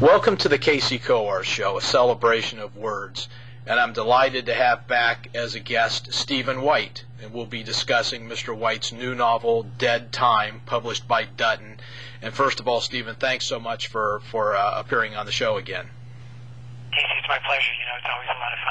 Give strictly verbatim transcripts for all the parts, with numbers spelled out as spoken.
Welcome to the Casey Cohar Show, a celebration of words, and I'm delighted to have back as a guest Stephen White, and we'll be discussing Mister White's new novel, Dead Time, published by Dutton. And first of all, Stephen, thanks so much for, for uh, appearing on the show again. Casey, it's my pleasure. You know, it's always a lot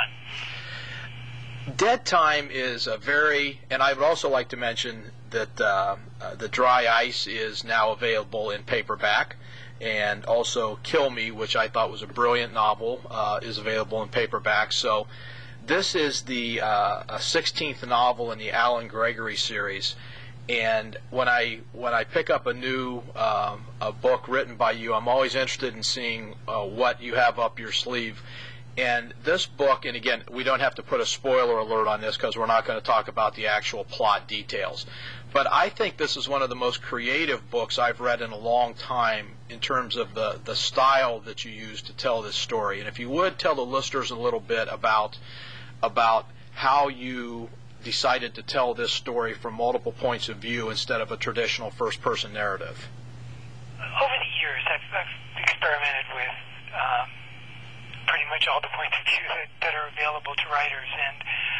of fun. Dead Time is a very, and I would also like to mention that uh, uh, The Dry Ice is now available in paperback. And also Kill Me, which I thought was a brilliant novel, uh, is available in paperback. So this is the uh, sixteenth novel in the Alan Gregory series. And when I when I pick up a new um, a book written by you, I'm always interested in seeing uh, what you have up your sleeve. And this book, and again, we don't have to put a spoiler alert on this because we're not going to talk about the actual plot details. But I think this is one of the most creative books I've read in a long time in terms of the, the style that you use to tell this story. And if you would tell the listeners a little bit about about how you decided to tell this story from multiple points of view instead of a traditional first-person narrative. Over the years, I've, I've experimented with um, pretty much all the points of view that, that are available to writers, and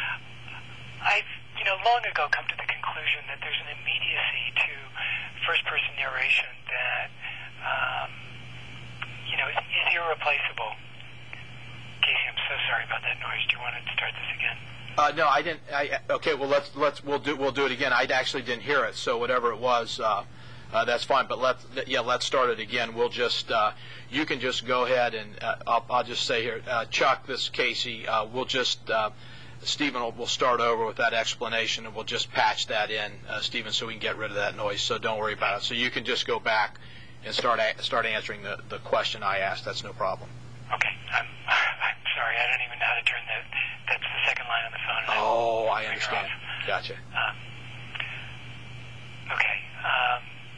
I've, you know, long ago come to the conclusion that there's an immediacy to first-person narration that, um, you know, is, is irreplaceable. Casey, I'm so sorry about that noise. Do you want to start this again? Uh, no, I didn't. I, okay, well, let's let's we'll do we'll do it again. I actually didn't hear it, so whatever it was, uh, uh, that's fine. But let yeah, let's start it again. We'll just uh, you can just go ahead and uh, I'll, I'll just say here, uh, Chuck, this is Casey. Uh, we'll just uh, Stephen will we'll start over with that explanation, and we'll just patch that in, uh, Stephen, so we can get rid of that noise. So don't worry about it. So you can just go back and start a- start answering the, the question I asked. That's no problem. Okay, I'm I'm sorry. I don't even know how to turn the that's the second line on the phone. Oh, I understand. Gotcha. Um, okay. Um,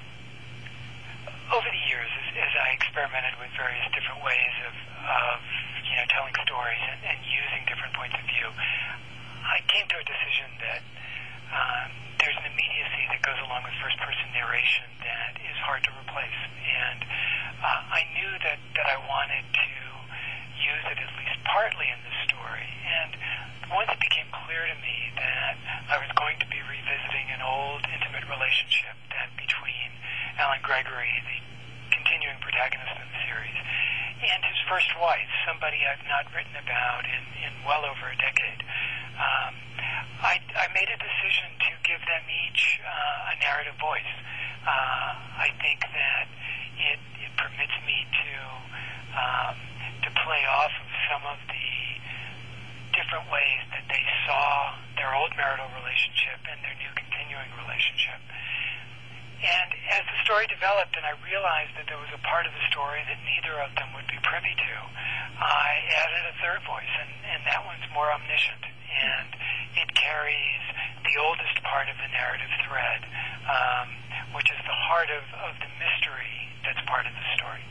over the years, as, as I experimented with various different ways of, of you know, telling stories and, and using different points of view, I came to a decision that um, there's an immediacy that goes along with first-person narration that is hard to replace. And uh, I knew that, that I wanted to use it at least partly in the story. And once it became clear to me that I was going to be revisiting an old, intimate relationship that between Alan Gregory, the continuing protagonist of the series, and his first wife, somebody I've not written about in, in well over a decade, um, I, I made a decision to give them each uh, a narrative voice. Uh, I think that it, it permits me to um, to play off of some of the different ways that they saw their old marital relationship and their new continuing relationship. And as the story developed and I realized that there was a part of the story that neither of them would be privy to, I added a third voice, and, and that one's more omniscient. And it carries the oldest part of the narrative thread, um, which is the heart of, of the mystery that's part of the story.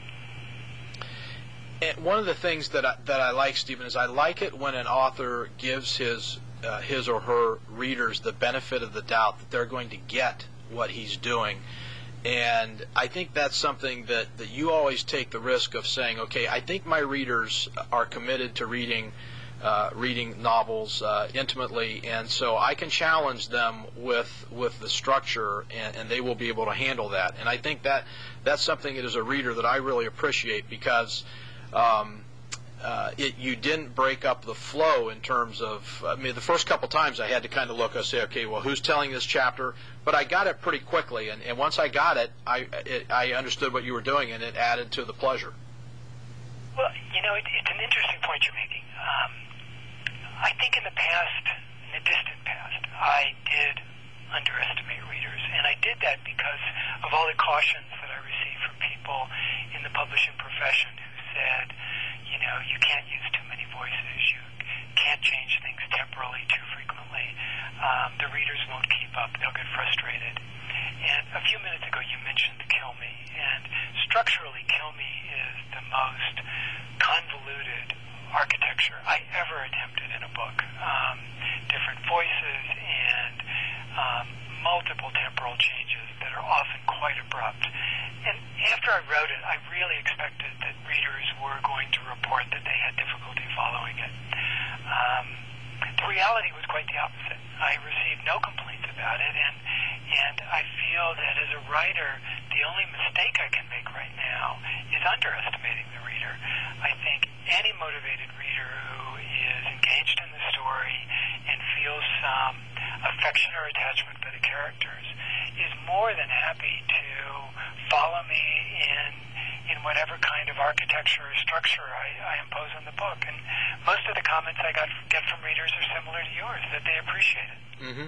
And one of the things that I, that I like, Stephen, is I like it when an author gives his uh, his or her readers the benefit of the doubt that they're going to get what he's doing. And I think that's something that, that you always take the risk of saying, okay, I think my readers are committed to reading uh, reading novels uh, intimately, and so I can challenge them with with the structure, and, and they will be able to handle that. And I think that that's something that as a reader that I really appreciate, because Um, uh, it, you didn't break up the flow in terms of, I mean, the first couple times I had to kind of look and say, okay, well, who's telling this chapter? But I got it pretty quickly, and, and once I got it I, it, I understood what you were doing, and it added to the pleasure. Well, you know, it, it's an interesting point you're making. Um, I think in the past, in the distant past, I did underestimate readers, and I did that because of all the cautions that I received from people in the publishing profession who said, you know, you can't use too many voices, you can't change things temporally too frequently, um, the readers won't keep up, they'll get frustrated. And a few minutes ago you mentioned Kill Me, and structurally Kill Me is the most convoluted architecture I ever attempted in a book. Um, different voices and um, multiple temporal changes that are often quite abrupt. And after I wrote it, I really expected that readers forth that they had difficulty following it. Um, the reality was quite the opposite. I received no complaints about it, and and I feel that as a writer, the only mistake I can make right now is underestimating the reader. I think any motivated reader who is engaged in the story and feels some affection or attachment for the characters is more than happy to follow me in in whatever kind of architecture or structure I, I impose on the book. And most of the comments I got get from readers are similar to yours, that they appreciate it. Mm-hmm.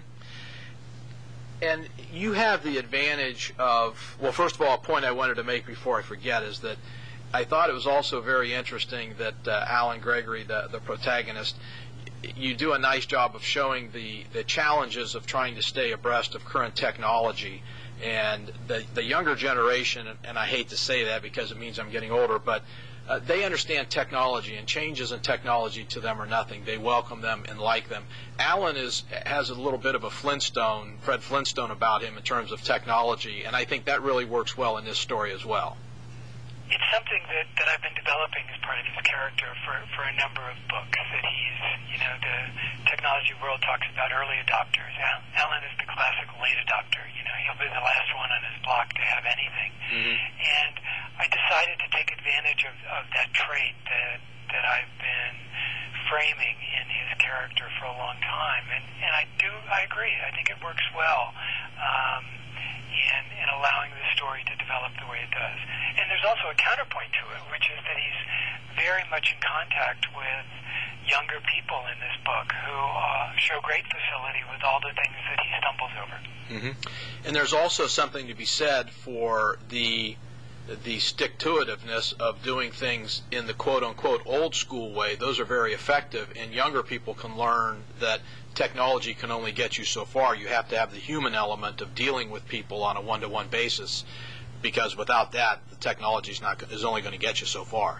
And you have the advantage of, well, first of all, a point I wanted to make before I forget is that I thought it was also very interesting that uh, Alan Gregory, the, the protagonist, you do a nice job of showing the, the challenges of trying to stay abreast of current technology. And the, the younger generation, and I hate to say that because it means I'm getting older, but uh, they understand technology, and changes in technology to them are nothing. They welcome them and like them. Alan is has a little bit of a Flintstone, Fred Flintstone about him in terms of technology, and I think that really works well in this story as well. It's something that, that I've been developing as part of his character for, for a number of books, that he's, you know, the technology world talks about early adopters. Al- Alan is the classic late adopter. You know, he'll be the last one on his block to have anything. Mm-hmm. And I decided to take advantage of, of that trait that, that I've been framing in his character for a long time. And, and I do, I agree. I think it works well. Um, In, in allowing the story to develop the way it does. And there's also a counterpoint to it, which is that he's very much in contact with younger people in this book who uh, show great facility with all the things that he stumbles over. Mm-hmm. And there's also something to be said for the the stick-to-itiveness of doing things in the quote-unquote old-school way. Those are very effective, and younger people can learn that technology can only get you so far. You have to have the human element of dealing with people on a one-to-one basis, because without that, the technology is not is only going to get you so far.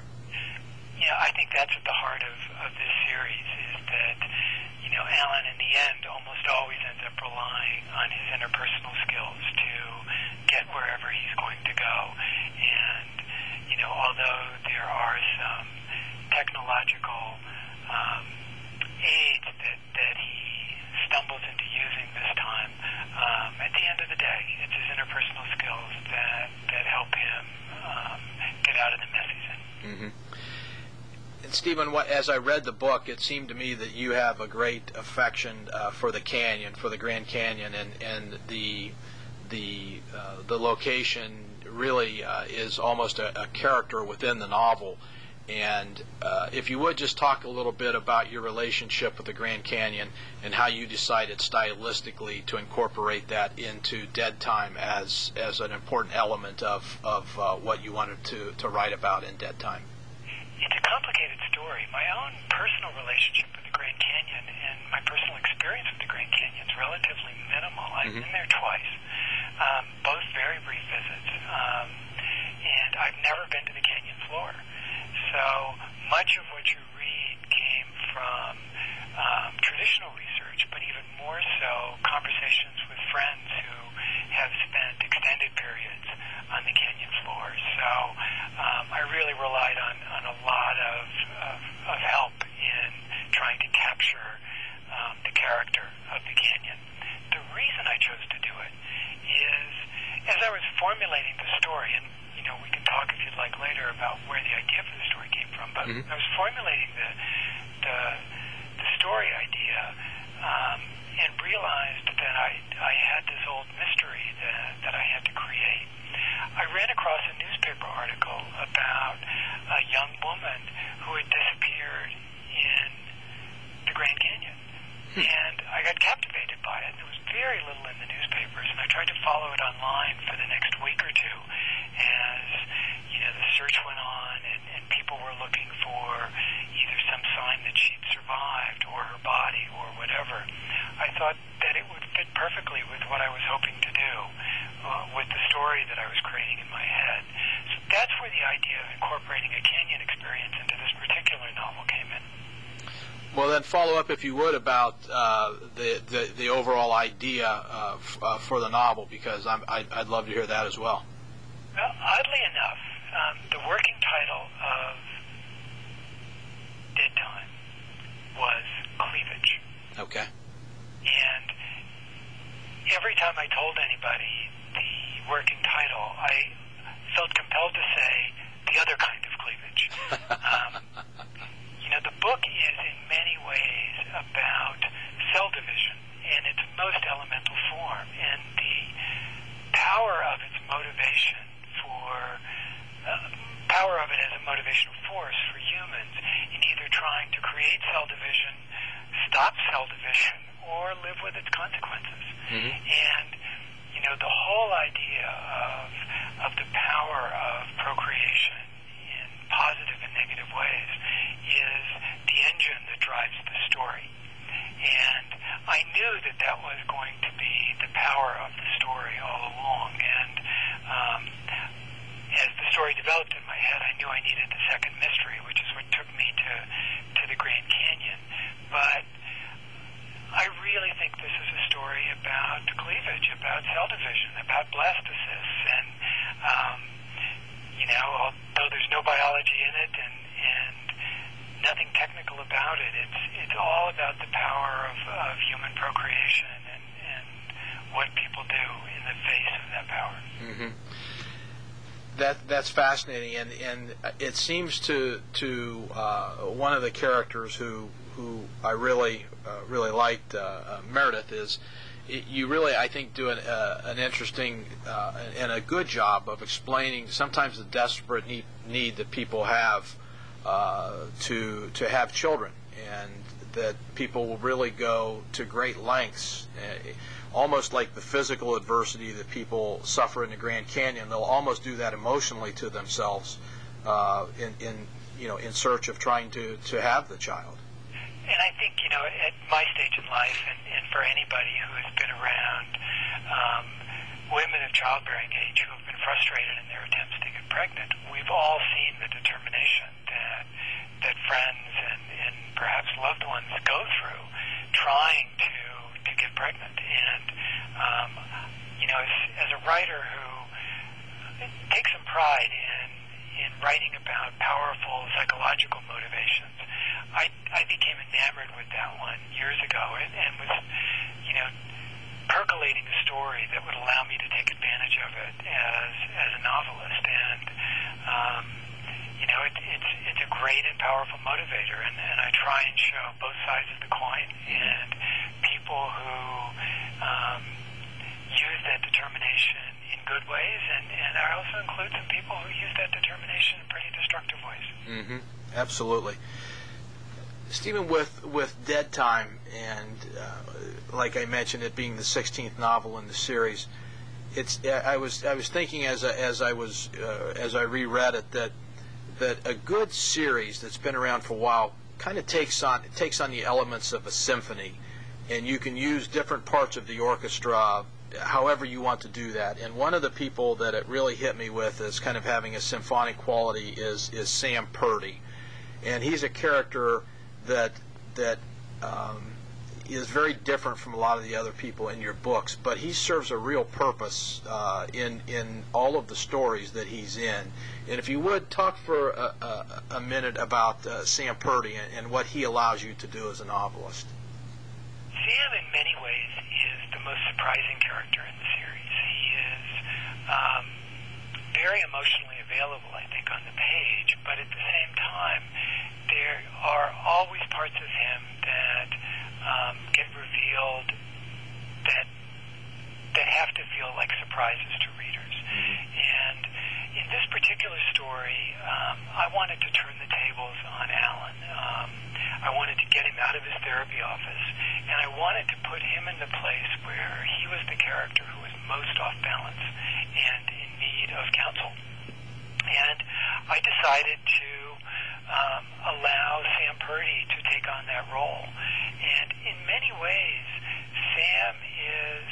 Yeah, I think that's at the heart of, of this series, is that, you know, Alan in the end almost always ends up relying on his interpersonal skills to get wherever he's going to go. And, you know, although there are some technological um, aids that, that he stumbles into using this time, um, at the end of the day, it's his interpersonal skills that, that help him um, get out of the mess he's in. Mm-hmm. And Stephen, what, as I read the book, it seemed to me that you have a great affection uh, for the canyon, for the Grand Canyon, and, and the the uh, the location really uh, is almost a, a character within the novel. And uh, if you would just talk a little bit about your relationship with the Grand Canyon and how you decided stylistically to incorporate that into Dead Time as as an important element of, of uh, what you wanted to, to write about in Dead Time. It's a complicated story. My own personal relationship with the Grand Canyon and my personal experience with the Grand Canyon is relatively minimal. I've mm-hmm. been there twice, um, both very brief visits, um, and I've never been to the canyon floor. So much of what you read came from um, traditional research, but even more so conversations with friends who have spent extended periods on the canyon floor. So um, I really relied on, on a lot of, of, of help in trying to capture um, the character of the canyon. The reason I chose to do it is, as I was formulating the story, and you know, we can talk if you'd like later about where the idea for the story came from, but mm-hmm. I was formulating the the, the story idea um, and realized that I, I had this old mystery that, that I had to create. I ran across a newspaper article about a young woman who had disappeared in the Grand Canyon. And I got captivated by it. There was very little in the newspapers, and I tried to follow it online for the next week or two as, you know, the search went on, and, and people were looking for either some sign that she'd survived or her body or whatever. I thought that it would fit perfectly with what I was hoping to do uh, with the story that I was creating in my head. So that's where the idea of incorporating a canyon experience into this particular novel came in. Well, then follow up, if you would, about uh, the, the the overall idea uh, f- uh, for the novel, because I'm, I'd, I'd love to hear that as well. Well, oddly enough, um, the working title of decision or live with its consequences. Mm-hmm. And, you know, the whole idea of, of the power of procreation in positive and negative ways is the engine that drives the story. And I knew that that was going to be the power of the story all along. And um, as the story developed in my head, I knew I needed the second mystery, which is what took me to, to the Grand Canyon. But I really think this is a story about cleavage, about cell division, about blastocysts. And, um, you know, although there's no biology in it and, and nothing technical about it, it's it's all about the power of, of human procreation and, and what people do in the face of that power. Mm-hmm. That that's fascinating, and, and it seems to to uh, one of the characters who who I really uh, really liked, uh, uh, Meredith, is it, you really, I think, do an, uh, an interesting uh, and a good job of explaining sometimes the desperate need, need that people have uh, to to have children, and that people will really go to great lengths. Uh, almost like the physical adversity that people suffer in the Grand Canyon, they'll almost do that emotionally to themselves uh, in, in, you know, in search of trying to, to have the child. And I think, you know, at my stage in life, and, and for anybody who has been around um, women of childbearing age who have been frustrated in their attempts to get pregnant, we've all seen the determination that that friends and, and perhaps loved ones go through trying to to get pregnant. And, um, you know, as, as a writer who takes some pride in, in writing about powerful psychological motivations, I, I became enamored with that one years ago and, and was, you know, percolating a story that would allow me to take advantage of it as, as a novelist. And, um, you know, it, it's, it's a great and powerful motivator, and, and I try and show both sides of the coin, and people who um, use that determination in good ways, and, and I also include some people who use that determination in pretty destructive ways. Mm-hmm. Absolutely. Stephen, with, with Dead Time, and uh, like I mentioned, it being the sixteenth novel in the series, it's I was I was thinking as I, as I was uh, as I reread it that that a good series that's been around for a while kind of takes on it takes on the elements of a symphony, and you can use different parts of the orchestra however you want to do that. And one of the people that it really hit me with as kind of having a symphonic quality is is Sam Purdy, and he's a character that that um, is very different from a lot of the other people in your books, but he serves a real purpose uh, in in all of the stories that he's in. And if you would talk for a, a, a minute about uh, Sam Purdy and, and what he allows you to do as a novelist. Sam, in many ways, is the most surprising character in the series. He is um, very emotionally available, I think, on the page, but at the same time, there are always parts of him that um, get revealed that that have to feel like surprises to readers. Mm-hmm. And in this particular story, um, I wanted to turn the tables on Alan. Um, I wanted to get him out of his therapy office, and I wanted to put him in the place where he was the character who was most off balance and in need of counsel. And I decided to um, allow Sam Purdy to take on that role. And in many ways, Sam is,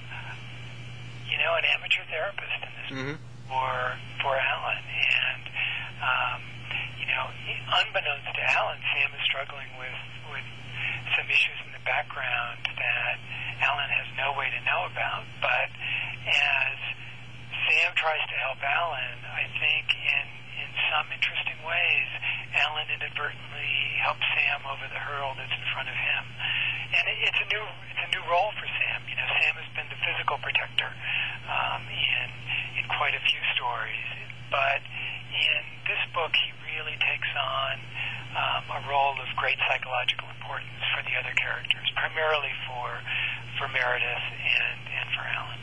you know, an amateur therapist in this mm-hmm. for for Alan. And, um, you know, unbeknownst to Alan, Sam is struggling with, with some issues in the background that Alan has no way to know about. But as Sam tries to help Alan, I think in, in some interesting ways, Alan inadvertently helps Sam over the hurdle that's in front of him. And it, it's a new it's a new role for Sam. You know, Sam has been the physical protector um, in in quite a few stories, but in this book, he really takes on um, a role of great psychological importance for the other characters, primarily for for Meredith and and for Alan.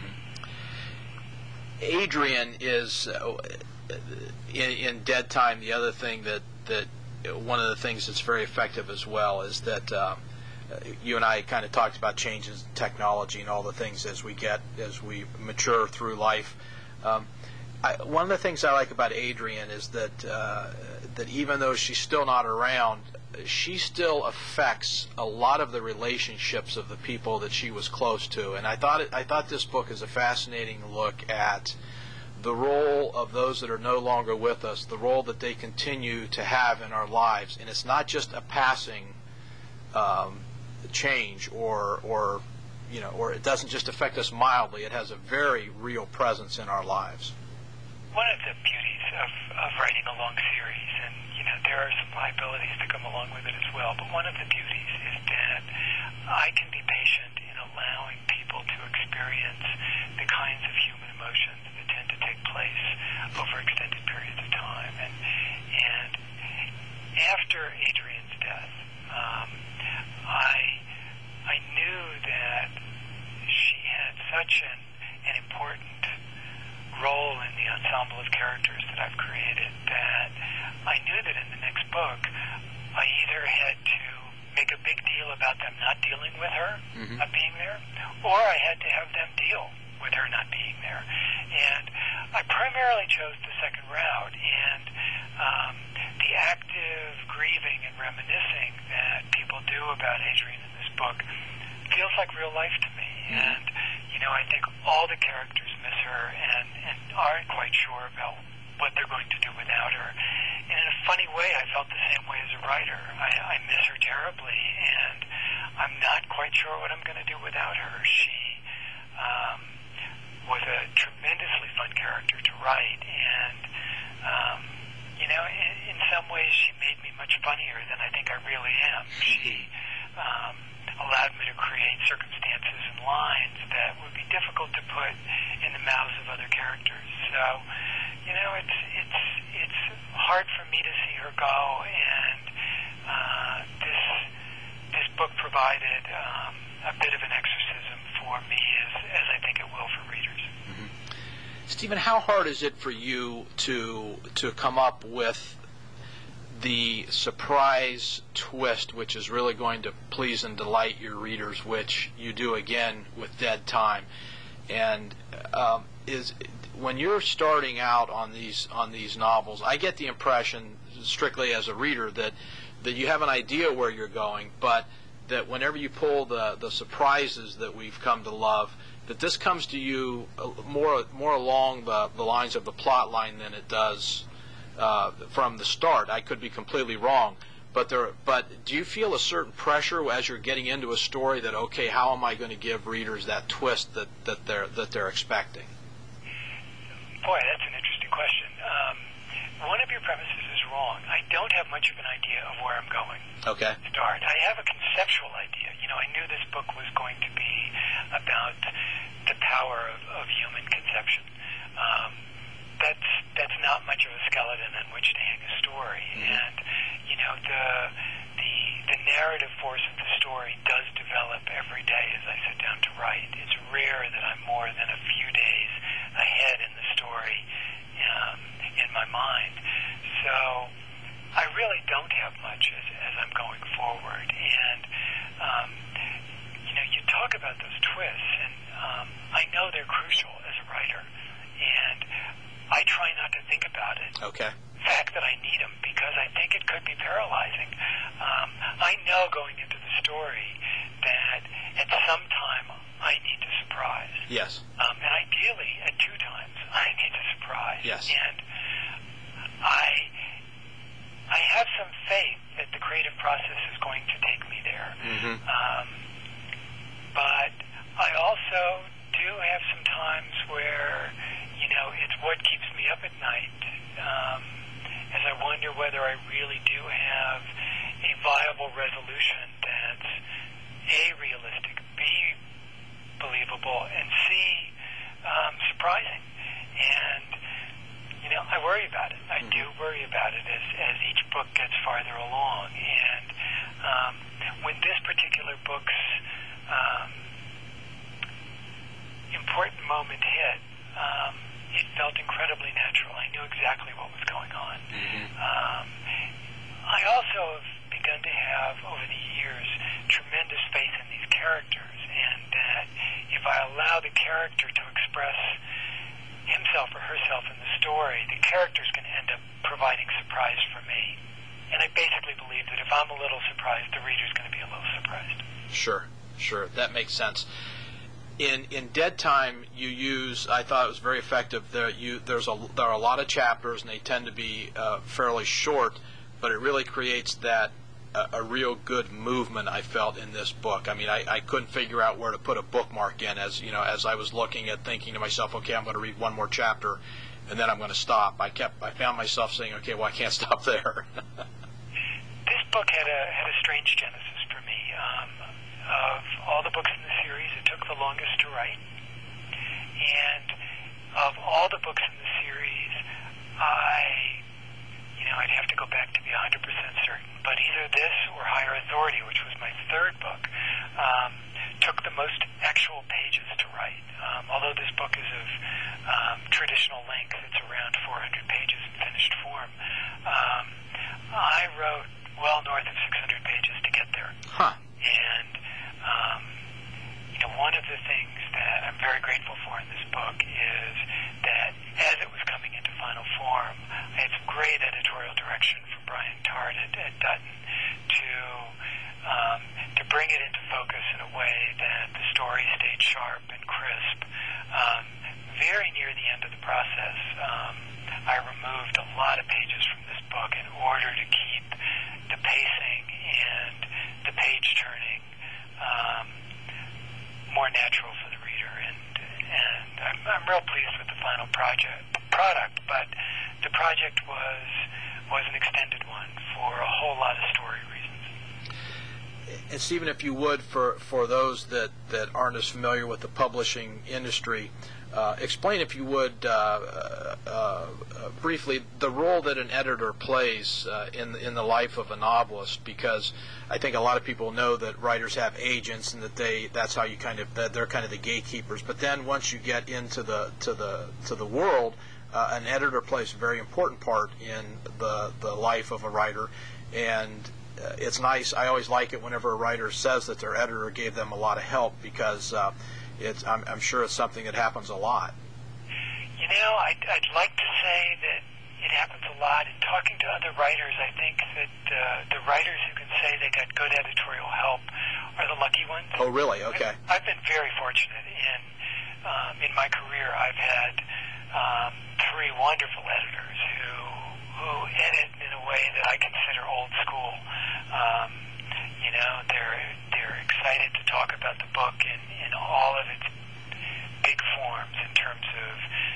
Adrian is uh, in, in Dead Time. The other thing that that one of the things that's very effective as well is that uh, you and I kind of talked about changes in technology and all the things as we get, as we mature through life. Um, I, one of the things I like about Adrienne is that uh, that even though she's still not around, she still affects a lot of the relationships of the people that she was close to. And I thought it, I thought this book is a fascinating look at the role of those that are no longer with us, the role that they continue to have in our lives. And it's not just a passing um, change, or or you know, or it doesn't just affect us mildly. It has a very real presence in our lives. One of the beauties of, of writing a long series, and you know, there are some liabilities that come along with it as well, but one of the beauties is that I can be patient in allowing people to experience the kinds of human emotions that tend to take place over extended periods of time. And and after Adrienne's death, um, I I knew that she had such an, an important role in the ensemble of characters that I've created that I knew that in the next book I either had to make a big deal about them not dealing with her, mm-hmm. not being there, or I had to have them deal with her not being there. And I primarily chose the second route, and um, the active grieving and reminiscing that people do about Adrienne in this book feels like real life to me. Mm-hmm. And, you know, I think all the characters miss her and, and aren't quite sure about what they're going to do without her. And in a funny way, I felt the same way as a writer. I, I miss her terribly, and I'm not quite sure what I'm going to do without her. She um, was a tremendously fun character to write, and, um, you know, in, in some ways she made me much funnier than I think I really am. She um, allowed me to create circumstances and lines that would be difficult to put in the mouths of other characters. So, you know, it's it's it's hard for me to see her go, and uh, this this book provided um, a bit of an exorcism for me, as as I think it will for readers. Mm-hmm. Stephen, how hard is it for you to to come up with the surprise twist, which is really going to please and delight your readers, which you do again with Dead Time? And um, is when you're starting out on these on these novels, I get the impression, strictly as a reader, that that you have an idea where you're going, but that whenever you pull the the surprises that we've come to love, that this comes to you more more along the, the lines of the plot line than it does uh, from the start. I could be completely wrong, but there. But do you feel a certain pressure as you're getting into a story that, okay, how am I going to give readers that twist that, that they're that they're expecting? Boy, that's an interesting question. Um, one of your premises is wrong. I don't have much of an idea of where I'm going. Okay. To start. I have a conceptual idea. You know, I knew this book was going to be about the power of, of human conception. Um, that's that's not much of a skeleton on which to hang a story. Mm-hmm. And you know, the the the narrative force of the story does develop every day as I sit down to write. It's rare that I'm more than a few days ahead in the story um, in my mind. So I really don't have much as, as I'm going forward. And um, you know, you talk about those twists, and um, I know they're crucial as a writer, and I try not to think about it. Okay. The fact that I need them, because I think it could be paralyzing. Um, I know going into the story that at some time I need to surprise. Yes. Um, and ideally, at two times, I need to surprise. Yes. And I I have some faith that the creative process is going to take me there. Mm-hmm. Um, but I also do have some times where, you know, it's what keeps me up at night, um, as I wonder whether I really do have a viable resolution that's A, realistic, B, believable, and C, um, surprising. And, you know, I worry about it. I do worry about it as, as each book gets farther along. And um, when this particular book's um, important moment hit, um, it felt incredibly natural. I knew exactly what was going on. Mm-hmm. Um, I also have begun to have, over the years, tremendous Sure, sure. That makes sense. In in Dead Time, you use. I thought it was very effective. There, you there's a there are a lot of chapters, and they tend to be uh, fairly short, but it really creates that uh, a real good movement. I felt in this book. I mean, I, I couldn't figure out where to put a bookmark in. As you know, as I was looking at, thinking to myself, okay, I'm going to read one more chapter, and then I'm going to stop. I kept. I found myself saying, okay, well, I can't stop there. This book had a had a strange genesis for me. Um, of all the books in the series, it took the longest to write. And of all the books in the series, I, you know, I'd have to go back to be one hundred percent certain. But either this or Higher Authority, which was my third book, um, took the most actual pages to write. Um, although this book is of um, traditional length, it's around four hundred pages in finished form. Um, I wrote well north of six hundred pages to get there. Huh. And, um, you know, one of the things that I'm very grateful for in this book is that as it was coming into final form, I had some great editorial direction from Brian Tart at, at Dutton to um, to bring it into focus in a way that the story stayed sharp and crisp. Um, very near the end of the process, um, I removed a lot of pages from this book in order to keep the pacing and the page turning um, more natural for the reader, and and I'm, I'm real pleased with the final project product. But the project was was an extended one for a whole lot of story reasons. And Stephen, if you would, for for those that that aren't as familiar with the publishing industry, uh, explain, if you would, uh, uh, uh, briefly the role that an editor plays uh, in in the life of a novelist, because I think a lot of people know that writers have agents and that they that's how you kind of that they're kind of the gatekeepers. But then once you get into the to the to the world, uh, an editor plays a very important part in the the life of a writer, and uh, it's nice. I always like it whenever a writer says that their editor gave them a lot of help, because uh, it's I'm, I'm sure it's something that happens a lot. You know, I'd, I'd like to say that it happens a lot. In talking to other writers, I think that uh, the writers who can say they got good editorial help are the lucky ones. Oh, really? Okay. I've, I've been very fortunate in um, in my career. I've had um, three wonderful editors who who edit in a way that I consider old school. Um, you know, they're they're excited to talk about the book in, in all of its big forms, in terms of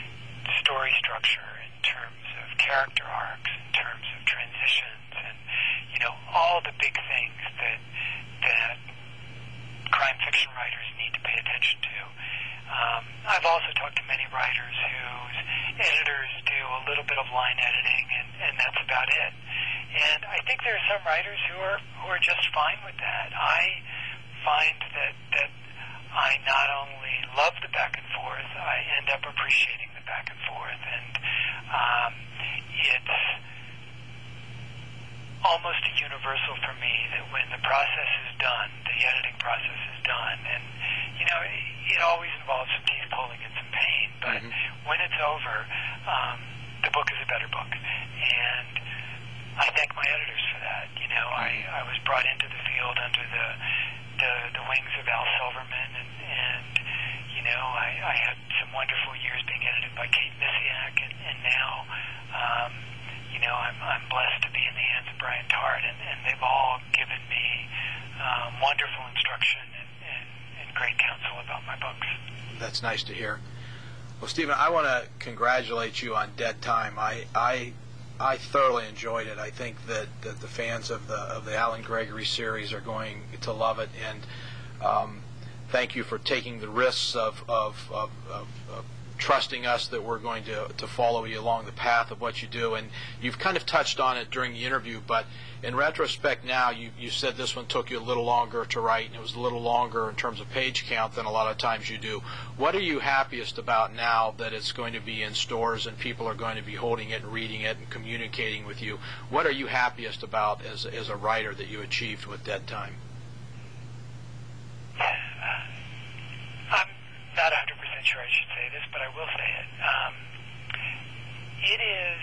story structure, in terms of character arcs, in terms of transitions, and you know, all the big things that that crime fiction writers need to pay attention to. Um, I've also talked to many writers whose editors do a little bit of line editing, and, and that's about it. And I think there are some writers who are who are just fine with that. I find that that I not only love the back and forth, I end up appreciating the back and forth, and um, it's almost a universal for me that when the process is done, the editing process is done, and you know, it, it always involves some teeth pulling and some pain, but mm-hmm. when it's over, um, the book is a better book, and I thank my editors for that. You know, I, I was brought into the field under the the, the wings of Al Silverman, and, and you know, I, I had some wonderful years being edited by Kate Misiak, and, and now, um, you know, I'm, I'm blessed to be in the hands of Brian Tart, and, and they've all given me um, wonderful instruction and, and, and great counsel about my books. That's nice to hear. Well, Stephen, I want to congratulate you on Dead Time. I, I I thoroughly enjoyed it. I think that, that the fans of the of the Alan Gregory series are going to love it, and um, thank you for taking the risks of of, of, of, of trusting us that we're going to, to follow you along the path of what you do. And you've kind of touched on it during the interview, but in retrospect now, you, you said this one took you a little longer to write, and it was a little longer in terms of page count than a lot of times you do. What are you happiest about now that it's going to be in stores and people are going to be holding it and reading it and communicating with you? What are you happiest about as, as a writer that you achieved with Dead Time? I'm not one hundred percent sure I should say this, but I will say it. Um, it is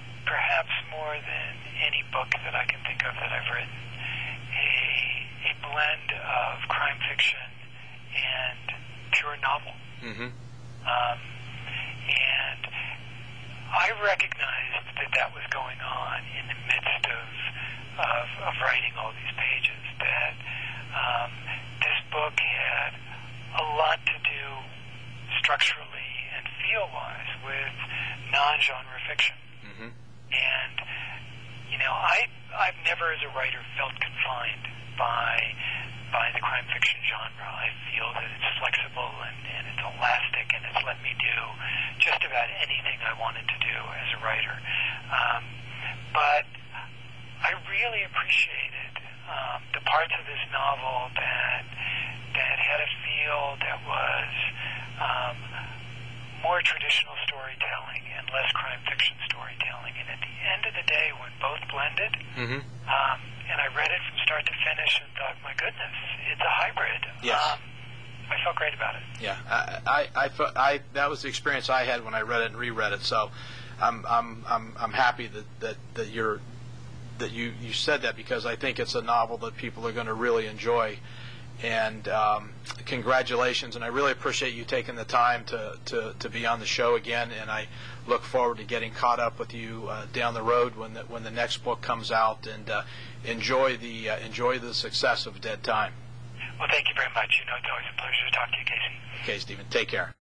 perhaps more than any book that I can think of that I've written a, a blend of crime fiction and pure novel. Mm-hmm. Um, and I recognized that that was going on in the midst of, of, of writing all these pages, that um, this book had a lot to do structurally and feel-wise with non-genre fiction. Mm-hmm. And, you know, I, I've never as a writer felt confined by by the crime fiction genre. I feel that it's flexible and, and it's elastic, and it's let me do just about anything I wanted to do as a writer. Um, but I really appreciated um, the parts of this novel that that had a feel that was um, more traditional storytelling and less crime fiction storytelling. And at the end of the day, when both blended, Mm-hmm. um, and I read it from start to finish and thought, my goodness, it's a hybrid. Yes. Um, I felt great about it. Yeah, I, I, I, felt, I, that was the experience I had when I read it and reread it. So, I'm, I'm, I'm, I'm happy that, that, that you're, that you, you said that, because I think it's a novel that people are going to really enjoy. And um, congratulations, and I really appreciate you taking the time to, to, to be on the show again. And I look forward to getting caught up with you uh, down the road when the, when the next book comes out. And uh, enjoy the uh, enjoy the success of Dead Time. Well, thank you very much. You know, it's always a pleasure to talk to you, Casey. Okay, Stephen, take care.